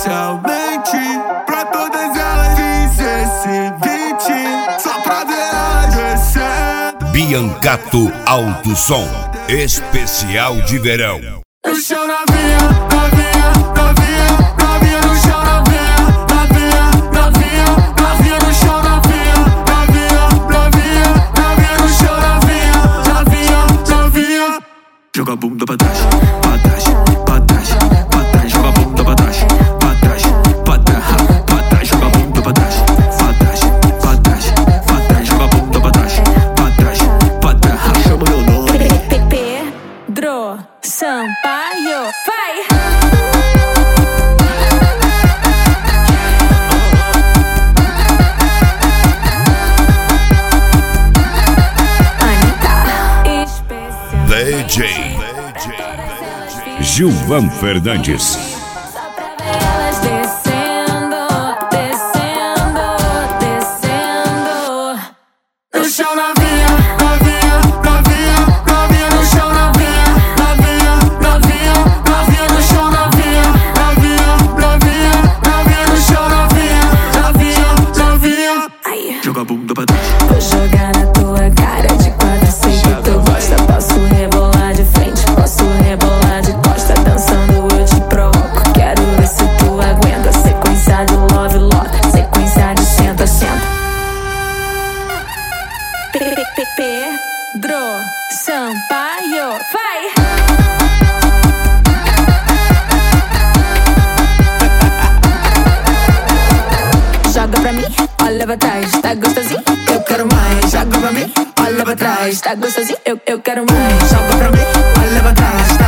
especialmente pra todas elas. 15, 20, só pra ver elas descendo. Biancato Alto Som, especial de verão. No chão novinha, novinha, novinha, novinha no chão novinha, novinha, novinha, novinha no chão novinha, novinha, novinha, novinha no chão novinha, novinha, novinha. Joga a bunda pra trás, pra trás, pra trás, pra trás, joga a bunda pra trás, pra trás, pra trás, pra trás, joga a bunda pra trás, pra trás, pra trás, pra trás, joga a bunda pra trás, pra trás, pra trás. Chama meu nome. Pedro Sampaio, vai! DJ Gilvan Fernandes. No chão novinha, novinha, novinha, novinha no chão novinha, novinha, novinha, novinha no chão novinha, novinha, novinha, novinha no chão novinha, novinha, novinha. Joga a bunda pra trás. Vou jogar na tua cara de quatro, sei que tu gosta. Posso rebolar de frente, posso rebolar de costa. Dançando eu te provoco, quero ver se tu aguenta. Sequência de love, love, sequência de senta, senta. Pedro Sampaio, vai! Joga pra mim, olha pra trás, tá gostosinho? Eu quero mais. Joga pra mim, olha pra trás, tá gostosinho? Eu quero mais. Joga pra mim, olha pra trás, tá